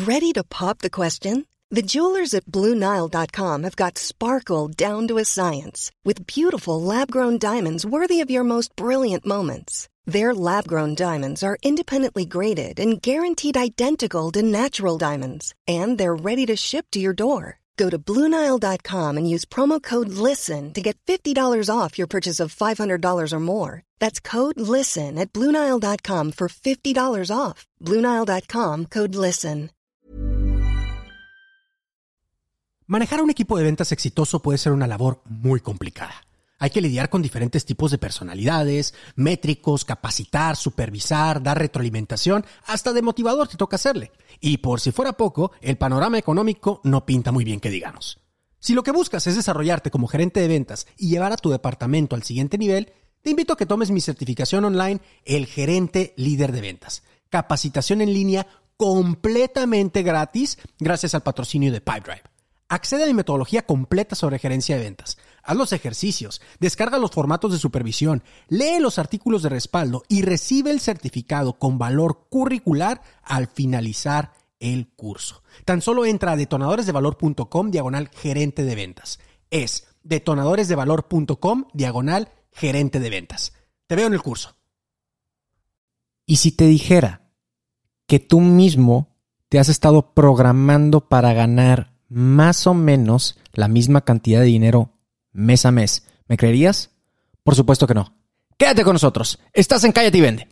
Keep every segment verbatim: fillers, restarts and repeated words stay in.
Ready to pop the question? The jewelers at Blue Nile dot com have got sparkle down to a science with beautiful lab-grown diamonds worthy of your most brilliant moments. Their lab-grown diamonds are independently graded and guaranteed identical to natural diamonds, and they're ready to ship to your door. Go to Blue Nile dot com and use promo code LISTEN to get fifty dollars off your purchase of five hundred dollars or more. That's code LISTEN at Blue Nile dot com for fifty dollars off. Blue Nile dot com, code LISTEN. Manejar un equipo de ventas exitoso puede ser una labor muy complicada. Hay que lidiar con diferentes tipos de personalidades, métricos, capacitar, supervisar, dar retroalimentación, hasta de motivador te toca hacerle. Y por si fuera poco, el panorama económico no pinta muy bien que digamos. Si lo que buscas es desarrollarte como gerente de ventas y llevar a tu departamento al siguiente nivel, te invito a que tomes mi certificación online, El Gerente Líder de Ventas. Capacitación en línea completamente gratis gracias al patrocinio de Pipedrive. Accede a mi metodología completa sobre gerencia de ventas. Haz los ejercicios, descarga los formatos de supervisión, lee los artículos de respaldo y recibe el certificado con valor curricular al finalizar el curso. Tan solo entra a detonadoresdevalor.com diagonal gerente de ventas. Es detonadoresdevalor.com diagonal gerente de ventas. Te veo en el curso. ¿Y si te dijera que tú mismo te has estado programando para ganar más o menos la misma cantidad de dinero mes a mes? ¿Me creerías? Por supuesto que no. Quédate con nosotros. Estás en Cállate y Vende.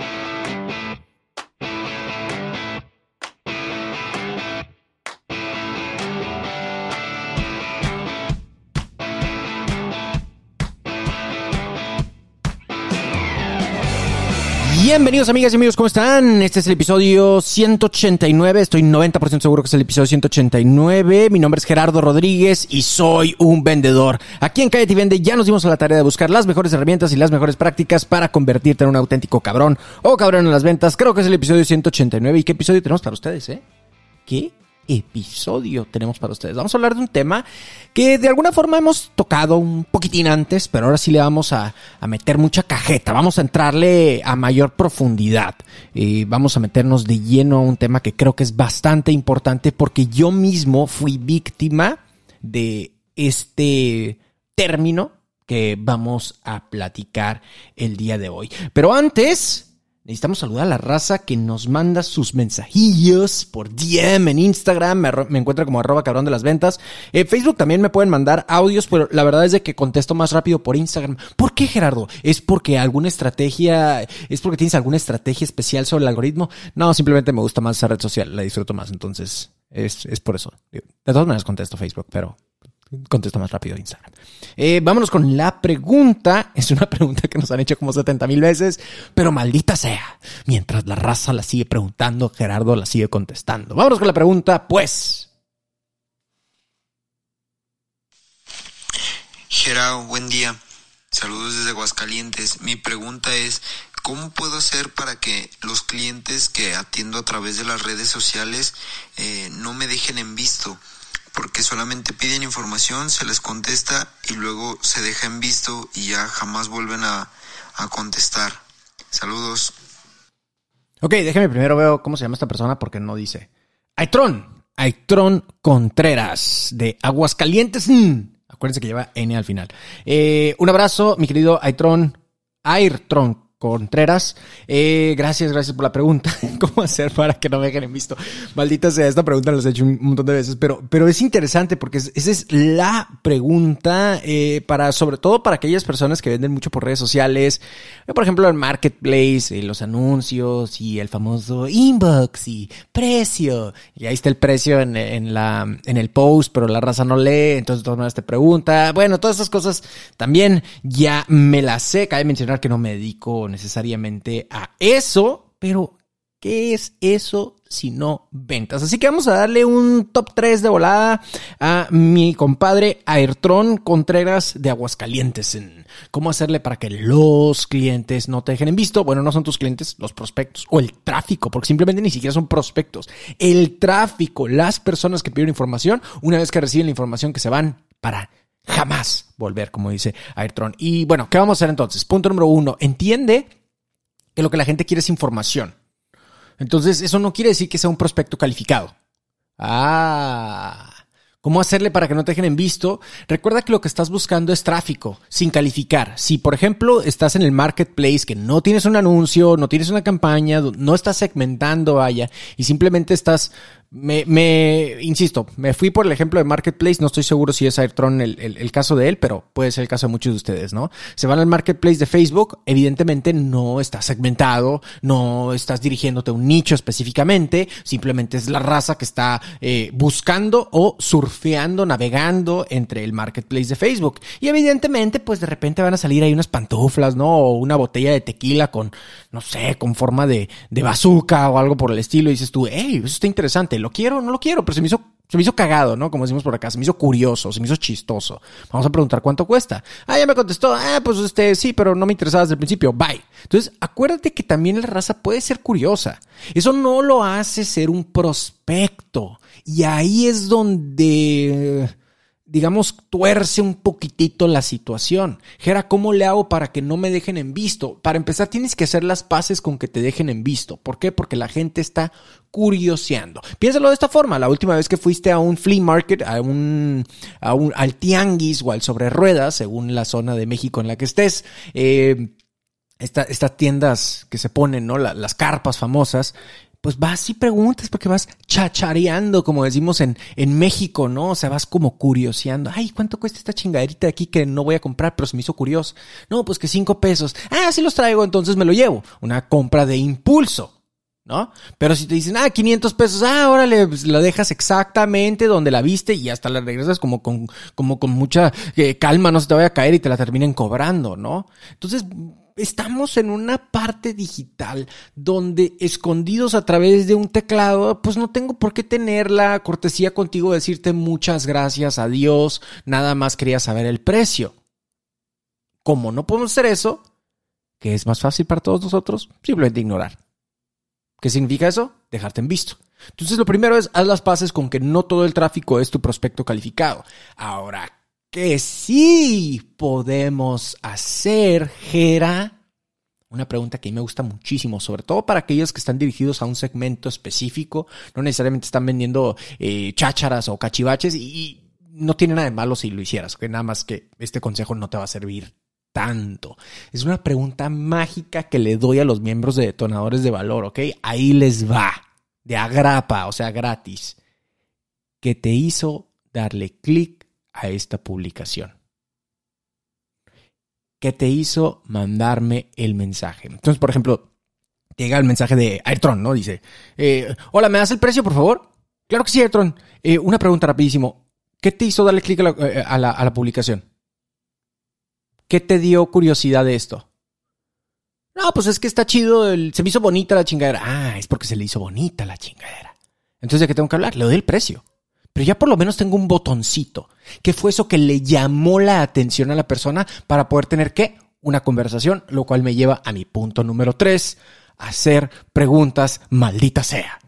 Bienvenidos amigas y amigos, ¿cómo están? Este es el episodio ciento ochenta y nueve, estoy noventa por ciento seguro que es el episodio ciento ochenta y nueve. Mi nombre es Gerardo Rodríguez y soy un vendedor. Aquí en Cállate y Vende ya nos dimos a la tarea de buscar las mejores herramientas y las mejores prácticas para convertirte en un auténtico cabrón o cabrón en las ventas. Creo que es el episodio ciento ochenta y nueve. ¿Y qué episodio tenemos para ustedes, eh? ¿Qué episodio tenemos para ustedes? Vamos a hablar de un tema que de alguna forma hemos tocado un poquitín antes, pero ahora sí le vamos a, a meter mucha cajeta. Vamos a entrarle a mayor profundidad. Eh, vamos a meternos de lleno a un tema que creo que es bastante importante porque yo mismo fui víctima de este término que vamos a platicar el día de hoy. Pero antes necesitamos saludar a la raza que nos manda sus mensajillos por D M en Instagram. Me, me encuentra como arroba cabrón de las ventas. En Facebook también me pueden mandar audios, pero la verdad es de que contesto más rápido por Instagram. ¿Por qué, Gerardo? ¿Es porque alguna estrategia, es porque tienes alguna estrategia especial sobre el algoritmo? No, simplemente me gusta más esa red social, la disfruto más. Entonces, es, es por eso. De todas maneras contesto Facebook, pero contesto más rápido Instagram. Eh, vámonos con la pregunta. Es una pregunta que nos han hecho como setenta mil veces, pero maldita sea. Mientras la raza la sigue preguntando, Gerardo la sigue contestando. Vámonos con la pregunta, pues. Gerardo, buen día. Saludos desde Aguascalientes. Mi pregunta es, ¿cómo puedo hacer para que los clientes que atiendo a través de las redes sociales eh, no me dejen en visto? Porque solamente piden información, se les contesta y luego se deja en visto y ya jamás vuelven a, a contestar. Saludos. Ok, déjeme primero veo cómo se llama esta persona porque no dice. Aitrón, Aitrón Contreras de Aguascalientes. Mm. Acuérdense que lleva N al final. Eh, un abrazo, mi querido Aitrón, Ayrton Contreras. Eh, gracias, gracias por la pregunta. ¿Cómo hacer para que no me dejen en visto? Maldita sea, esta pregunta la he hecho un montón de veces, pero, pero es interesante porque es, esa es la pregunta eh, para, sobre todo para aquellas personas que venden mucho por redes sociales. Por ejemplo, el marketplace, eh, los anuncios y el famoso inbox y precio. Y ahí está el precio en, en, la, en el post, pero la raza no lee, entonces de todas maneras te pregunta. Bueno, todas esas cosas también ya me las sé. Cabe mencionar que no me dedico necesariamente a eso, pero ¿qué es eso sino ventas? Así que vamos a darle un top tres de volada a mi compadre Ayrton Contreras de Aguascalientes en cómo hacerle para que los clientes no te dejen en visto. Bueno, no son tus clientes, los prospectos o el tráfico, porque simplemente ni siquiera son prospectos. El tráfico, las personas que piden información, una vez que reciben la información que se van para jamás volver, como dice Ayrton. Y bueno, ¿qué vamos a hacer entonces? Punto número uno, entiende que lo que la gente quiere es información. Entonces, eso no quiere decir que sea un prospecto calificado. Ah... ¿Cómo hacerle para que no te dejen en visto? Recuerda que lo que estás buscando es tráfico, sin calificar. Si, por ejemplo, estás en el marketplace, que no tienes un anuncio, no tienes una campaña, no estás segmentando, vaya, y simplemente estás... Me, me insisto, me fui por el ejemplo de Marketplace, no estoy seguro si es Airtron el, el, el caso de él, pero puede ser el caso de muchos de ustedes, ¿no? Se van al Marketplace de Facebook, evidentemente no está segmentado, no estás dirigiéndote a un nicho específicamente, simplemente es la raza que está eh, buscando o surfeando, navegando entre el Marketplace de Facebook. Y evidentemente, pues de repente van a salir ahí unas pantuflas, ¿no? O una botella de tequila con, no sé, con forma de, de bazooka o algo por el estilo, y dices tú, hey, eso está interesante. ¿Lo quiero? No lo quiero, pero se me hizo, se me hizo cagado, ¿no? Como decimos por acá, se me hizo curioso, se me hizo chistoso. Vamos a preguntar cuánto cuesta. Ah, ya me contestó. Ah, pues este, sí, pero no me interesaba desde el principio. Bye. Entonces, acuérdate que también la raza puede ser curiosa. Eso no lo hace ser un prospecto. Y ahí es donde... digamos, tuerce un poquitito la situación. Gera, ¿cómo le hago para que no me dejen en visto? Para empezar, tienes que hacer las paces con que te dejen en visto. ¿Por qué? Porque la gente está curioseando. Piénsalo de esta forma. La última vez que fuiste a un flea market, a un, a un al tianguis o al sobre ruedas, según la zona de México en la que estés, eh, esta, estas tiendas que se ponen, ¿no? La, las carpas famosas, pues vas y preguntas porque vas chachareando, como decimos en, en México, ¿no? O sea, vas como curioseando. Ay, ¿cuánto cuesta esta chingaderita de aquí que no voy a comprar, pero se me hizo curioso? No, pues que cinco pesos. Ah, sí los traigo, entonces me lo llevo. Una compra de impulso, ¿no? Pero si te dicen, ah, quinientos pesos, ah, órale, pues la dejas exactamente donde la viste y hasta la regresas como con, como con mucha eh, calma, no se te vaya a caer y te la terminen cobrando, ¿no? Entonces... estamos en una parte digital donde escondidos a través de un teclado, pues no tengo por qué tener la cortesía contigo de decirte muchas gracias, adiós, nada más quería saber el precio. Como no podemos hacer eso, ¿qué es más fácil para todos nosotros? Simplemente ignorar. ¿Qué significa eso? Dejarte en visto. Entonces lo primero es, haz las paces con que no todo el tráfico es tu prospecto calificado. Ahora, que sí podemos hacer, Jera. Una pregunta que a mí me gusta muchísimo, sobre todo para aquellos que están dirigidos a un segmento específico, no necesariamente están vendiendo eh, chácharas o cachivaches y, y no tiene nada de malo si lo hicieras, que nada más que este consejo no te va a servir tanto. Es una pregunta mágica que le doy a los miembros de Detonadores de Valor, ¿ok? Ahí les va, de agrapa, o sea, gratis. ¿Qué te hizo darle clic a esta publicación? ¿Qué te hizo mandarme el mensaje? Entonces, por ejemplo, llega el mensaje de Airtron, ¿no? Dice, eh, hola, ¿me das el precio, por favor? Claro que sí, Airtron. Eh, una pregunta rapidísimo. ¿Qué te hizo darle clic a, la, a, la, a la publicación? ¿Qué te dio curiosidad de esto? No, pues es que está chido, el, se me hizo bonita la chingadera. Ah, es porque se le hizo bonita la chingadera. Entonces, ¿de qué tengo que hablar? Le doy el precio. Pero ya por lo menos tengo un botoncito. ¿Qué fue eso que le llamó la atención a la persona para poder tener, ¿qué? Una conversación, lo cual me lleva a mi punto número tres, hacer preguntas, maldita sea.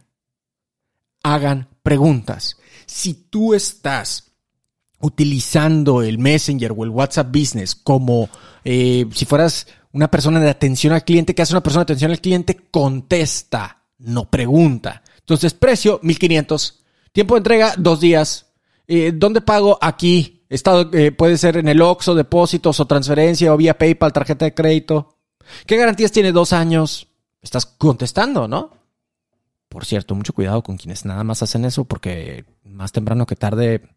Hagan preguntas. Si tú estás utilizando el Messenger o el WhatsApp Business como eh, si fueras una persona de atención al cliente, ¿qué hace una persona de atención al cliente? Contesta, no pregunta. Entonces, precio, mil quinientos. Tiempo de entrega, dos días. Eh, ¿Dónde pago? Aquí. Estado, eh, puede ser en el Oxxo, depósitos o transferencia o vía PayPal, tarjeta de crédito. ¿Qué garantías tiene? Dos años. Estás contestando, ¿no? Por cierto, mucho cuidado con quienes nada más hacen eso porque más temprano que tarde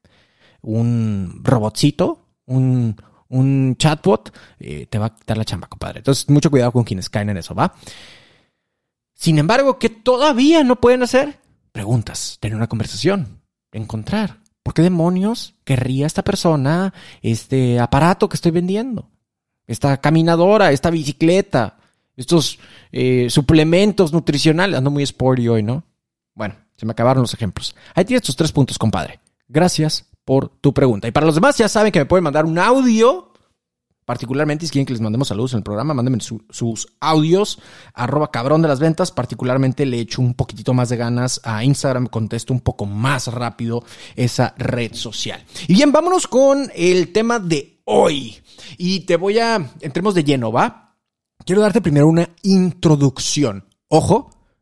un robotcito, un, un chatbot, eh, te va a quitar la chamba, compadre. Entonces, mucho cuidado con quienes caen en eso, ¿va? Sin embargo, ¿qué todavía no pueden hacer? Preguntas, tener una conversación, encontrar. ¿Por qué demonios querría esta persona este aparato que estoy vendiendo? Esta caminadora, esta bicicleta, estos eh, suplementos nutricionales. Ando muy sporty hoy, ¿no? Bueno, se me acabaron los ejemplos. Ahí tienes tus tres puntos, compadre. Gracias por tu pregunta. Y para los demás ya saben que me pueden mandar un audio. Particularmente, si quieren que les mandemos saludos en el programa, mándenme su, sus audios, arroba cabrón de las ventas. Particularmente le echo un poquitito más de ganas a Instagram, contesto un poco más rápido esa red social. Y bien, vámonos con el tema de hoy. Y te voy a, entremos de lleno, ¿va? Quiero darte primero una introducción. Ojo,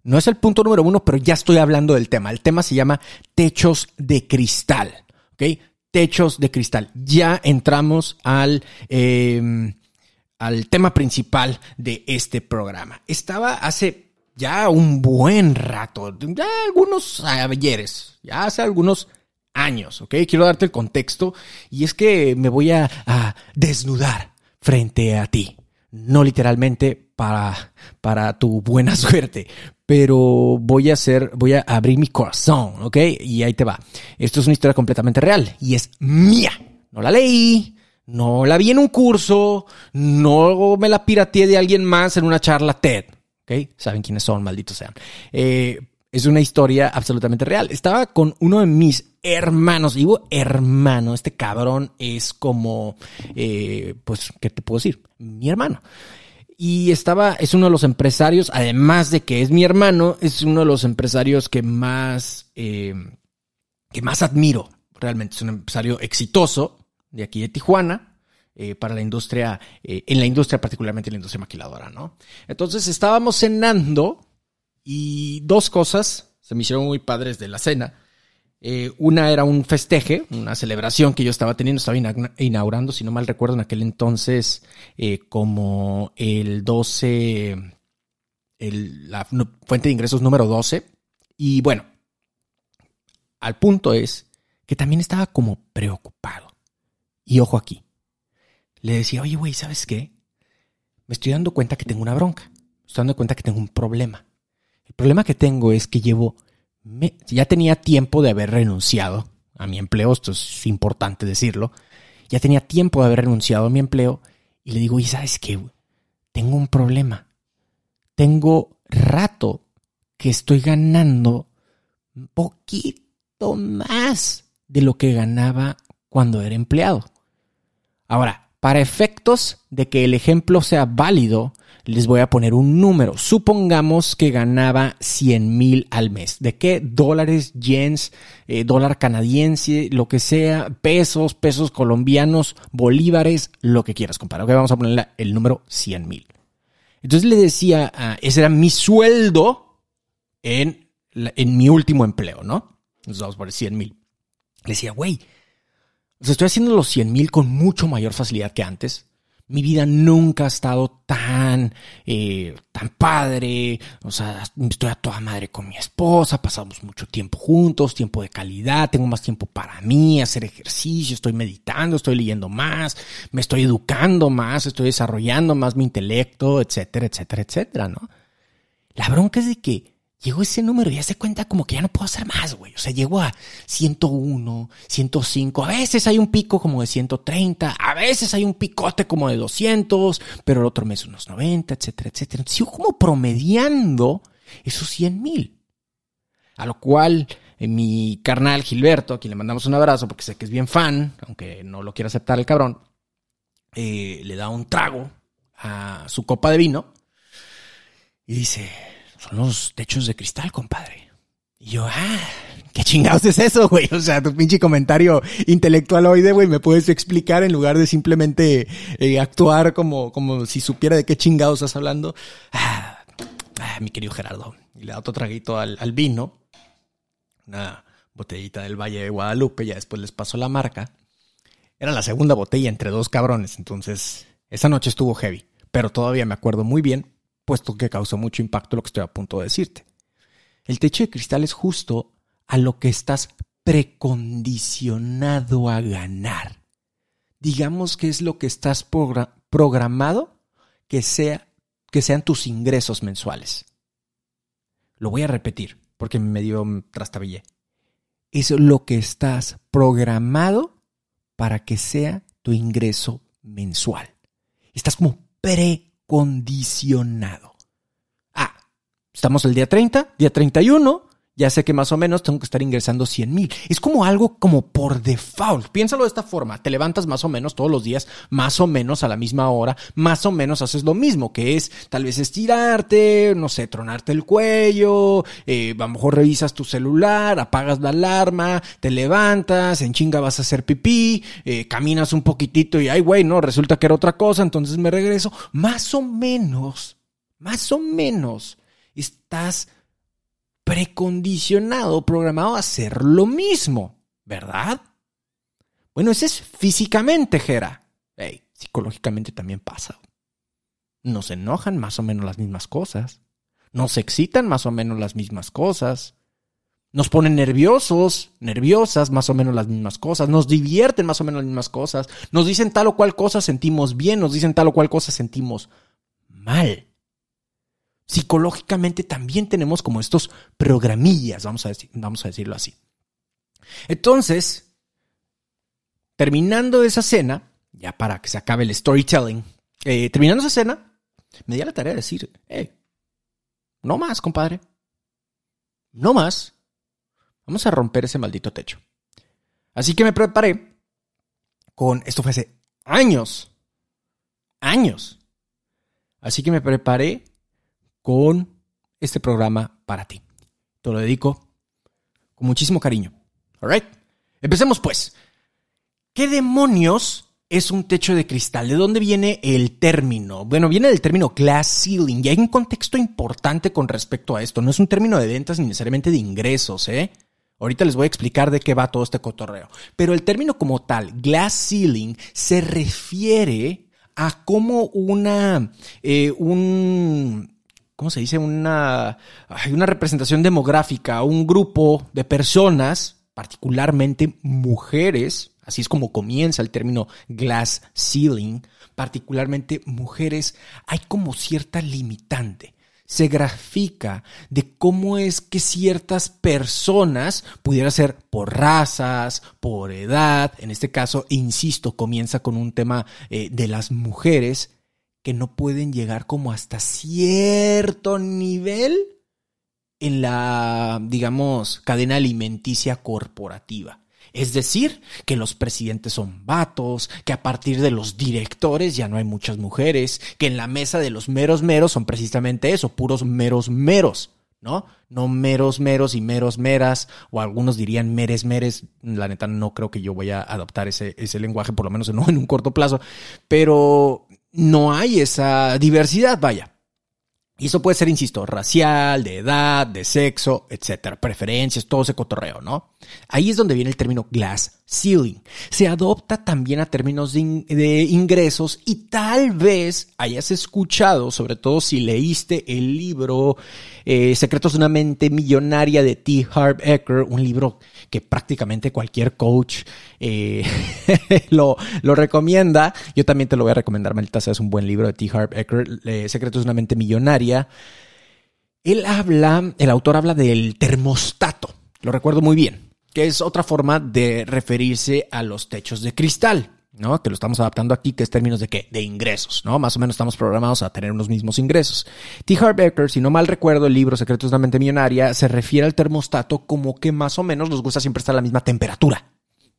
No es el punto número uno, pero ya estoy hablando del tema. El tema se llama techos de cristal, ¿ok? Techos de cristal. Ya entramos al, eh, al tema principal de este programa. Estaba hace ya un buen rato, ya algunos ayeres, ya hace algunos años, ¿ok? Quiero darte el contexto y es que me voy a, a desnudar frente a ti. No literalmente para, para tu buena suerte, pero voy a hacer, voy a abrir mi corazón, ¿ok? Y ahí te va. Esto es una historia completamente real y es mía. No la leí, no la vi en un curso, no me la pirateé de alguien más en una charla TED, ¿ok? Saben quiénes son, malditos sean. Eh, es una historia absolutamente real. Estaba con uno de mis hermanos, digo hermano, este cabrón es como, eh, pues, ¿qué te puedo decir? Mi hermano. Y estaba, es uno de los empresarios, además de que es mi hermano, es uno de los empresarios que más, eh, que más admiro. Realmente es un empresario exitoso de aquí de Tijuana, eh, para la industria, eh, en la industria, particularmente en la industria maquiladora, ¿no? Entonces estábamos cenando y dos cosas se me hicieron muy padres de la cena. Eh, una era un festeje, una celebración que yo estaba teniendo, estaba inaugurando, si no mal recuerdo, en aquel entonces, eh, como el doce, el, la fuente de ingresos número doce. Y bueno, al punto es que también estaba como preocupado. Y ojo aquí, le decía, oye, güey, ¿sabes qué? Me estoy dando cuenta que tengo una bronca, me estoy dando cuenta que tengo un problema. El problema que tengo es que llevo... Me, ya tenía tiempo de haber renunciado a mi empleo, esto es importante decirlo, ya tenía tiempo de haber renunciado a mi empleo y le digo, ¿y sabes qué? Tengo un problema. Tengo rato que estoy ganando un poquito más de lo que ganaba cuando era empleado. Ahora, para efectos de que el ejemplo sea válido, les voy a poner un número. Supongamos que ganaba cien mil al mes. ¿De qué? Dólares, yens, eh, dólar canadiense, lo que sea, pesos, pesos colombianos, bolívares, lo que quieras, compadre. Ok, vamos a ponerle el número cien mil. Entonces le decía, uh, ese era mi sueldo en, la, en mi último empleo, ¿no? Entonces vamos a poner cien mil. Le decía, güey, o sea, estoy haciendo los cien mil con mucho mayor facilidad que antes. Mi vida nunca ha estado tan, eh, tan padre. O sea, estoy a toda madre con mi esposa. Pasamos mucho tiempo juntos, tiempo de calidad. Tengo más tiempo para mí, hacer ejercicio. Estoy meditando, estoy leyendo más. Me estoy educando más, estoy desarrollando más mi intelecto, etcétera, etcétera, etcétera, ¿no? La bronca es de que llegó ese número y ya se cuenta como que ya no puedo hacer más, güey. O sea, llegó a ciento uno, ciento cinco. A veces hay un pico como de ciento treinta. A veces hay un picote como de doscientos. Pero el otro mes unos noventa, etcétera, etcétera. Entonces, sigo como promediando esos cien mil. A lo cual eh, mi carnal Gilberto, a quien le mandamos un abrazo porque sé que es bien fan, aunque no lo quiera aceptar el cabrón, eh, le da un trago a su copa de vino y dice... Son los techos de cristal, compadre. Y yo, ah, ¿qué chingados es eso, güey? O sea, tu pinche comentario intelectualoide, güey, me puedes explicar en lugar de simplemente eh, actuar como, como si supiera de qué chingados estás hablando. Ah, ah, mi querido Gerardo. Y le da otro traguito al, al vino. Una botellita del Valle de Guadalupe. Ya después les pasó la marca. Era la segunda botella entre dos cabrones. Entonces, esa noche estuvo heavy. Pero todavía me acuerdo muy bien, puesto que causó mucho impacto lo que estoy a punto de decirte. El techo de cristal es justo a lo que estás precondicionado a ganar. Digamos que es lo que estás progra- programado que sea, que sean tus ingresos mensuales. Lo voy a repetir porque me dio trastabillé. Es lo que estás programado para que sea tu ingreso mensual. Estás como pre condicionado. Ah, estamos el día treinta, día treinta y uno, ya sé que más o menos tengo que estar ingresando cien mil. Es como algo como por default. Piénsalo de esta forma. Te levantas más o menos todos los días, más o menos a la misma hora, más o menos haces lo mismo, que es tal vez estirarte, no sé, tronarte el cuello, eh, a lo mejor revisas tu celular, apagas la alarma, te levantas, en chinga vas a hacer pipí, eh, caminas un poquitito y ay, güey, no, resulta que era otra cosa, entonces me regreso. Más o menos, más o menos estás precondicionado, programado a hacer lo mismo, ¿verdad? Bueno, ese es físicamente, Jera. Hey, psicológicamente también pasa. Nos enojan más o menos las mismas cosas. Nos excitan más o menos las mismas cosas. Nos ponen nerviosos, nerviosas, más o menos las mismas cosas. Nos divierten más o menos las mismas cosas. Nos dicen tal o cual cosa, sentimos bien. Nos dicen tal o cual cosa, sentimos mal. Psicológicamente también tenemos como estos programillas, vamos a decir, vamos a decirlo así. Entonces, terminando esa cena, ya para que se acabe el storytelling, eh, terminando esa cena, me di a la tarea de decir, hey, no más, compadre. No más. Vamos a romper ese maldito techo. Así que me preparé con... Esto fue hace años. Años. Así que me preparé con este programa para ti. Te lo dedico con muchísimo cariño. All right. Empecemos pues. ¿Qué demonios es un techo de cristal? ¿De dónde viene el término? Bueno, viene del término glass ceiling. Y hay un contexto importante con respecto a esto. No es un término de ventas ni necesariamente de ingresos, ¿eh? Ahorita les voy a explicar de qué va todo este cotorreo. Pero el término como tal, glass ceiling, se refiere a cómo una, eh, un, ¿cómo se dice? Una, una representación demográfica, un grupo de personas, particularmente mujeres, así es como comienza el término glass ceiling, particularmente mujeres, hay como cierta limitante. Se grafica de cómo es que ciertas personas, pudiera ser por razas, por edad, en este caso, insisto, comienza con un tema eh, de las mujeres que no pueden llegar como hasta cierto nivel en la, digamos, cadena alimenticia corporativa. Es decir, que los presidentes son vatos, que a partir de los directores ya no hay muchas mujeres, que en la mesa de los meros meros son precisamente eso, puros meros meros, ¿no? No meros meros y meros meras, o algunos dirían meres meres. La neta no creo que yo vaya a adoptar ese, ese lenguaje, por lo menos no en un corto plazo, pero no hay esa diversidad, vaya. Y eso puede ser, insisto, racial, de edad, de sexo, etcétera, preferencias, todo ese cotorreo, ¿no? Ahí es donde viene el término glass ceiling. Se adopta también a términos de, in- de ingresos y tal vez hayas escuchado, sobre todo si leíste el libro eh, Secretos de una mente millonaria de T. Harv Eker, un libro que prácticamente cualquier coach eh, lo, lo recomienda. Yo también te lo voy a recomendar, maldita sea, es un buen libro de T. Harv Eker, eh, Secretos de una mente millonaria. Él habla, el autor habla del termostato, lo recuerdo muy bien, que es otra forma de referirse a los techos de cristal, ¿no? Que lo estamos adaptando aquí, que es términos de qué, de ingresos, ¿no? Más o menos estamos programados a tener unos mismos ingresos. T. Harv Eker, si no mal recuerdo, el libro Secretos de una mente millonaria se refiere al termostato como que más o menos nos gusta siempre estar a la misma temperatura.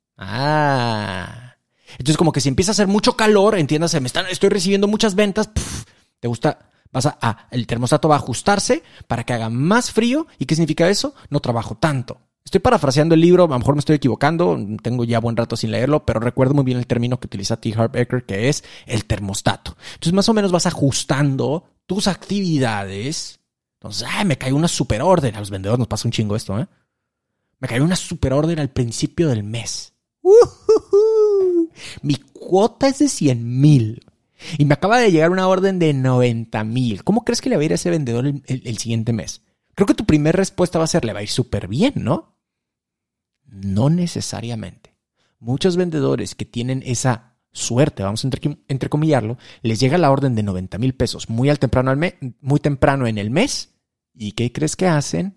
Ah, entonces como que si empieza a hacer mucho calor, entiéndase, me están, estoy recibiendo muchas ventas, pff, te gusta... Vas a, ah, el termostato va a ajustarse para que haga más frío. ¿Y qué significa eso? No trabajo tanto. Estoy parafraseando el libro, a lo mejor me estoy equivocando, tengo ya buen rato sin leerlo, pero recuerdo muy bien el término que utiliza T. Harv Eker, que es el termostato. Entonces, más o menos vas ajustando tus actividades. Entonces, ay, me cayó una superorden. A los vendedores nos pasa un chingo esto, ¿eh? Me cayó una superorden al principio del mes. Uh-huh. Mi cuota es de cien mil. Y me acaba de llegar una orden de noventa mil. ¿Cómo crees que le va a ir a ese vendedor el, el, el siguiente mes? Creo que tu primera respuesta va a ser, le va a ir súper bien, ¿no? No necesariamente. Muchos vendedores que tienen esa suerte, vamos a entre, entrecomillarlo, les llega la orden de noventa mil pesos muy, al temprano al me, muy temprano en el mes. ¿Y qué crees que hacen?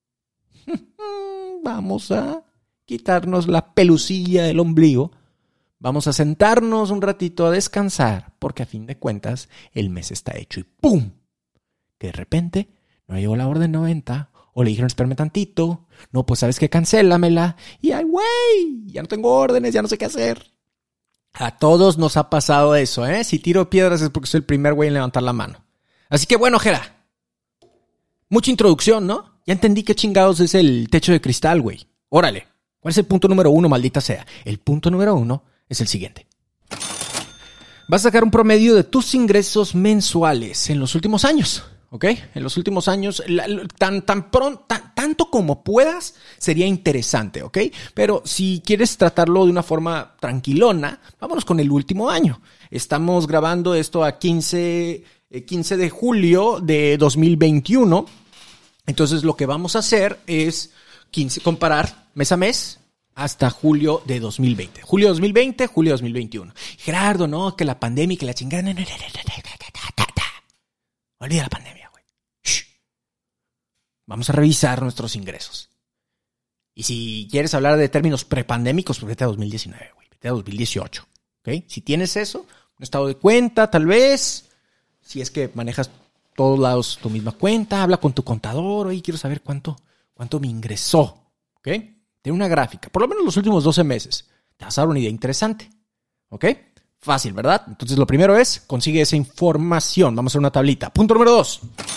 Vamos a quitarnos la pelucilla del ombligo. Vamos a sentarnos un ratito a descansar, porque a fin de cuentas el mes está hecho y ¡pum! Que de repente no llegó la orden noventa, o le dijeron espérame tantito, no, pues sabes que cancélamela, y ¡ay, güey! Ya no tengo órdenes, ya no sé qué hacer. A todos nos ha pasado eso, ¿eh? Si tiro piedras es porque soy el primer güey en levantar la mano. Así que bueno, Jera, mucha introducción, ¿no? Ya entendí qué chingados es el techo de cristal, güey. Órale, ¿cuál es el punto número uno, maldita sea? El punto número uno es el siguiente. Vas a sacar un promedio de tus ingresos mensuales en los últimos años. ¿ok? En los últimos años, la, tan, tan pronto, tan, tanto como puedas, sería interesante, ¿ok? Pero si quieres tratarlo de una forma tranquilona, vámonos con el último año. Estamos grabando esto a quince, quince de julio de dos mil veintiuno. Entonces, lo que vamos a hacer es quince, comparar mes a mes hasta julio de dos mil veinte. Julio dos mil veinte, julio dos mil veintiuno. Gerardo, no, que la pandemia y que la chingada. No, no, no, no, no, no. Olvida la pandemia, güey. Shh. Vamos a revisar nuestros ingresos. Y si quieres hablar de términos prepandémicos, pues vete a dos mil diecinueve, güey. Vete a dos mil dieciocho. ¿Ok? Si tienes eso, un estado de cuenta, tal vez. Si es que manejas todos lados tu misma cuenta, habla con tu contador. Oye, quiero saber cuánto, cuánto me ingresó. ¿Ok? Tiene una gráfica. Por lo menos los últimos doce meses. Te vas a dar una idea interesante. ¿Ok? Fácil, ¿verdad? Entonces, lo primero es, consigue esa información. Vamos a hacer una tablita. Punto número dos.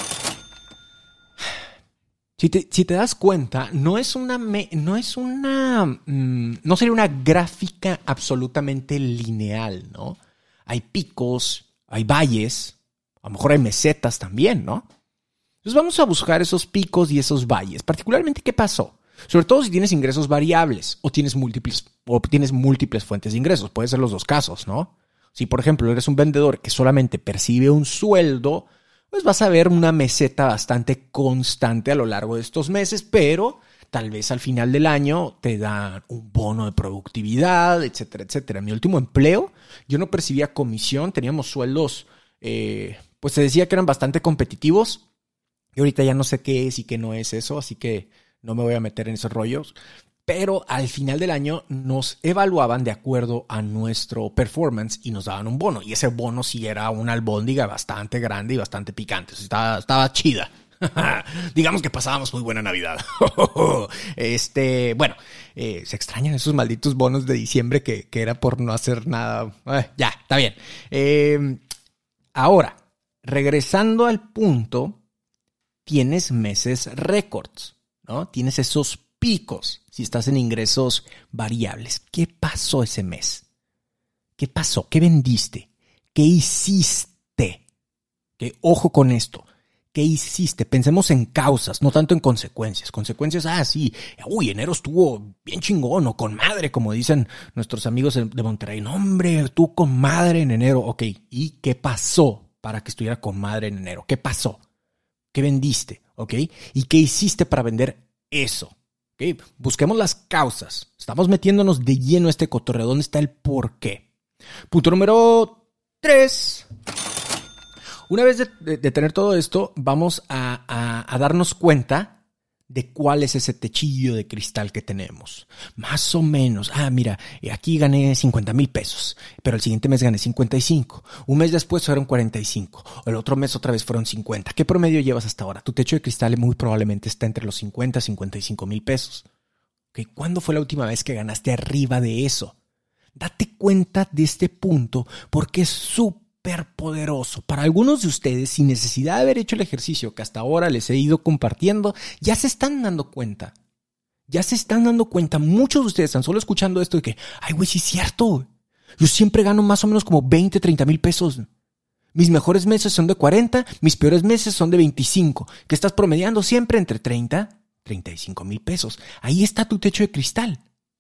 Si te, si te das cuenta, no es una... Me, no es una... Mmm, no sería una gráfica absolutamente lineal, ¿no? Hay picos, hay valles, a lo mejor hay mesetas también, ¿no? Entonces, vamos a buscar esos picos y esos valles. Particularmente, ¿qué pasó? Sobre todo si tienes ingresos variables o tienes múltiples o tienes múltiples fuentes de ingresos. Puede ser los dos casos, ¿no? Si, por ejemplo, eres un vendedor que solamente percibe un sueldo, pues vas a ver una meseta bastante constante a lo largo de estos meses, pero tal vez al final del año te dan un bono de productividad, etcétera, etcétera. En mi último empleo, yo no percibía comisión, teníamos sueldos, eh, pues se decía que eran bastante competitivos. Y ahorita ya no sé qué es y qué no es eso, así que no me voy a meter en esos rollos, pero al final del año nos evaluaban de acuerdo a nuestro performance y nos daban un bono. Y ese bono sí era una albóndiga bastante grande y bastante picante. Estaba, estaba chida. Digamos que pasábamos muy buena Navidad. este, bueno, eh, se extrañan esos malditos bonos de diciembre que, que era por no hacer nada. Eh, ya, está bien. Eh, ahora, regresando al punto, tienes meses récords. ¿No? Tienes esos picos si estás en ingresos variables. ¿Qué pasó ese mes? ¿Qué pasó? ¿Qué vendiste? ¿Qué hiciste? ¿Qué? Ojo con esto. ¿Qué hiciste? Pensemos en causas, no tanto en consecuencias. Consecuencias, ah, sí. Uy, enero estuvo bien chingón o con madre, como dicen nuestros amigos de Monterrey. No, hombre, tú con madre en enero. Ok, ¿y qué pasó para que estuviera con madre en enero? ¿Qué pasó? ¿Qué vendiste? ¿Ok? ¿Y qué hiciste para vender eso? ¿Ok? Busquemos las causas. Estamos metiéndonos de lleno a este cotorreo. ¿Dónde está el por qué? Punto número tres. Una vez de, de, de tener todo esto, vamos a, a, a darnos cuenta de cuál es ese techillo de cristal que tenemos. Más o menos. Ah, mira, aquí gané cincuenta mil pesos, pero el siguiente mes gané cincuenta y cinco. Un mes después fueron cuarenta y cinco. O el otro mes otra vez fueron cincuenta. ¿Qué promedio llevas hasta ahora? Tu techo de cristal muy probablemente está entre los cincuenta y cincuenta y cinco mil pesos. ¿Okay? ¿Cuándo fue la última vez que ganaste arriba de eso? Date cuenta de este punto porque es súper poderoso. Para algunos de ustedes, sin necesidad de haber hecho el ejercicio que hasta ahora les he ido compartiendo, ya se están dando cuenta. Ya se están dando cuenta. Muchos de ustedes están solo escuchando esto de que, ay, güey, sí es cierto. Yo siempre gano más o menos como veinte, treinta mil pesos. Mis mejores meses son de cuarenta, mis peores meses son de veinticinco. Que estás promediando siempre entre treinta, treinta y cinco mil pesos. Ahí está tu techo de cristal.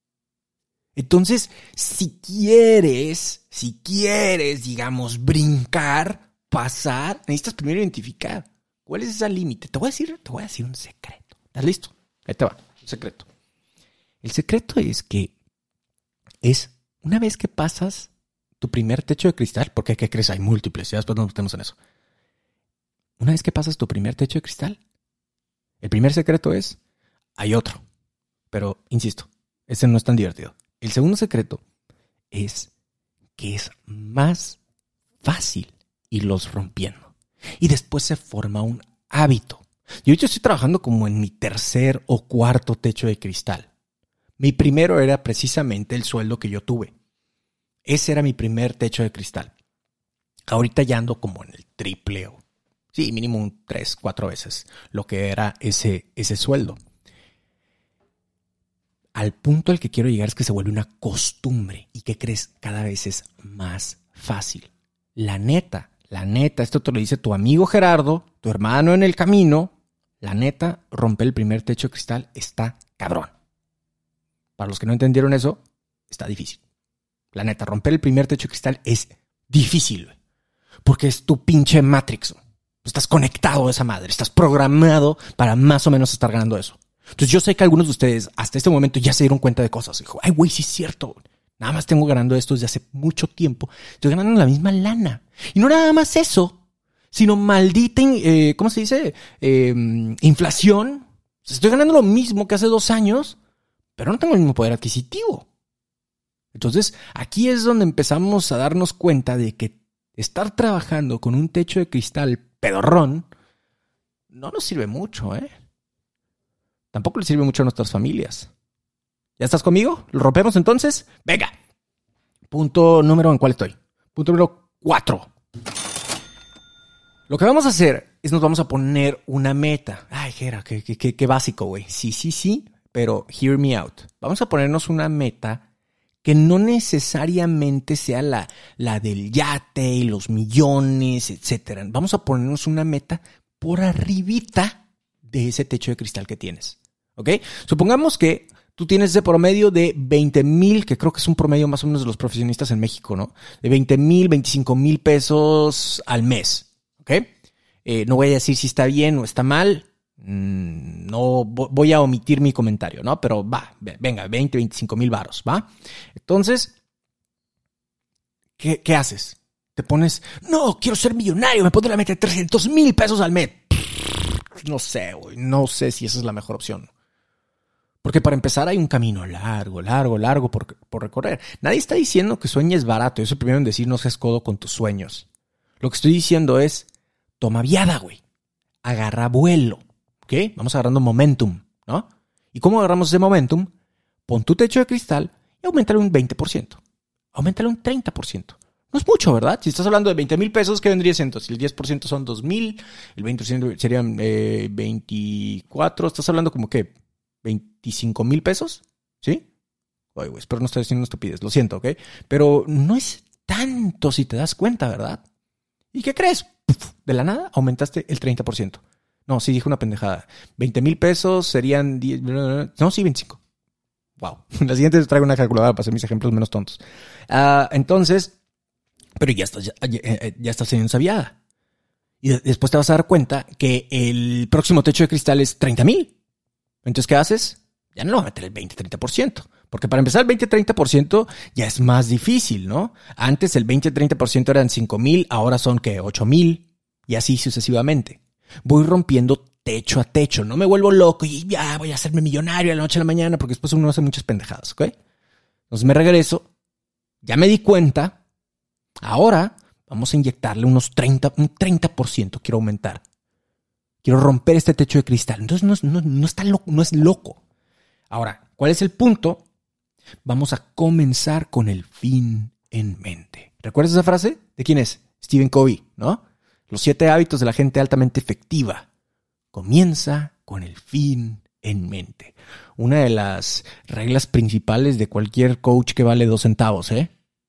Entonces, si quieres, si quieres, digamos, brincar, pasar, necesitas primero identificar cuál es ese límite. Te voy a decir, te voy a decir un secreto. ¿Estás listo? Ahí te va, un secreto. El secreto es que es una vez que pasas tu primer techo de cristal, porque ¿qué crees? Hay múltiples, ya después nos metemos en eso. Una vez que pasas tu primer techo de cristal, el primer secreto es, hay otro. Pero, insisto, ese no es tan divertido. El segundo secreto es que es más fácil irlos rompiendo. Y después se forma un hábito. Yo ahorita estoy trabajando como en mi tercer o cuarto techo de cristal. Mi primero era precisamente el sueldo que yo tuve. Ese era mi primer techo de cristal. Ahorita ya ando como en el triple o sí, mínimo un tres, cuatro veces lo que era ese, ese sueldo. Al punto al que quiero llegar es que se vuelve una costumbre. ¿Y qué crees? Cada vez es más fácil. La neta, la neta, esto te lo dice tu amigo Gerardo, tu hermano en el camino, la neta, romper el primer techo de cristal está cabrón. Para los que no entendieron eso, está difícil. La neta, romper el primer techo de cristal es difícil, güey. Porque es tu pinche Matrix. Güey. Estás conectado a esa madre. Estás programado para más o menos estar ganando eso. Entonces yo sé que algunos de ustedes hasta este momento ya se dieron cuenta de cosas. Dijo, ay, güey, sí es cierto. Güey. Nada más tengo ganando esto desde hace mucho tiempo. Estoy ganando la misma lana. Y no nada más eso, sino maldita, eh, ¿cómo se dice? Eh, inflación. Estoy ganando lo mismo que hace dos años, pero no tengo el mismo poder adquisitivo. Entonces, aquí es donde empezamos a darnos cuenta de que estar trabajando con un techo de cristal pedorrón no nos sirve mucho, ¿eh? Tampoco le sirve mucho a nuestras familias. ¿Ya estás conmigo? ¿Lo rompemos entonces? ¡Venga! Punto número... ¿En cuál estoy? Punto número cuatro. Lo que vamos a hacer es nos vamos a poner una meta. Ay, Gera, qué, qué, qué, qué básico, güey. Sí, sí, sí, pero hear me out. Vamos a ponernos una meta que no necesariamente sea la, la del yate y los millones, etcétera. Vamos a ponernos una meta por arribita de ese techo de cristal que tienes. ¿Ok? Supongamos que tú tienes ese promedio de veinte mil, que creo que es un promedio más o menos de los profesionistas en México, ¿no? De veinte mil, veinticinco mil pesos al mes. ¿Ok? Eh, no voy a decir si está bien o está mal. No voy a omitir mi comentario, ¿no? Pero va, venga, veinte, veinticinco mil varos, ¿va? Entonces, ¿qué, ¿qué haces? Te pones, no, quiero ser millonario, me pondré la meta de trescientos mil pesos al mes. No sé, güey, no sé si esa es la mejor opción. Porque para empezar hay un camino largo, largo, largo por, por recorrer. Nadie está diciendo que sueñes barato. Yo soy el primero en decir no seas codo con tus sueños. Lo que estoy diciendo es, toma viada, güey. Agarra vuelo. ¿Ok? Vamos agarrando momentum, ¿no? ¿Y cómo agarramos ese momentum? Pon tu techo de cristal y auméntale un veinte por ciento. Auméntale un treinta por ciento. No es mucho, ¿verdad? Si estás hablando de veinte mil pesos, ¿qué vendría siendo? Si el diez por ciento son dos mil, el veinte por ciento serían eh, veinticuatro. ¿Estás hablando como qué? ¿veinticinco mil pesos? ¿Sí? Oye, güey, espero no estar diciendo estupidez. Lo siento, ¿ok? Pero no es tanto si te das cuenta, ¿verdad? ¿Y qué crees? De la nada aumentaste el treinta por ciento. No, sí, dije una pendejada. veinte mil pesos serían diez... No, sí, veinticinco. Wow. La siguiente les traigo una calculadora para hacer mis ejemplos menos tontos. Uh, entonces, pero ya estás, ya, ya, ya estás teniendo esa viada. Y de, después te vas a dar cuenta que el próximo techo de cristal es treinta mil. Entonces, ¿qué haces? Ya no le vas a meter el veinte, treinta por ciento. Porque para empezar el veinte, treinta por ciento ya es más difícil, ¿no? Antes el veinte, treinta por ciento eran cinco mil, ahora son, ¿qué? ocho mil. Y así sucesivamente. Voy rompiendo techo a techo. No me vuelvo loco y ya voy a hacerme millonario de la noche a la mañana porque después uno hace muchas pendejadas, ¿ok? Entonces me regreso. Ya me di cuenta. Ahora vamos a inyectarle unos treinta, un treinta por ciento. Quiero aumentar. Quiero romper este techo de cristal. Entonces no, no, no, está loco, no es loco. Ahora, ¿cuál es el punto? Vamos a comenzar con el fin en mente. ¿Recuerdas esa frase? ¿De quién es? Stephen Covey, ¿no? Los siete hábitos de la gente altamente efectiva. Comienza con el fin en mente. Una de las reglas principales de cualquier coach que vale dos centavos, ¿eh?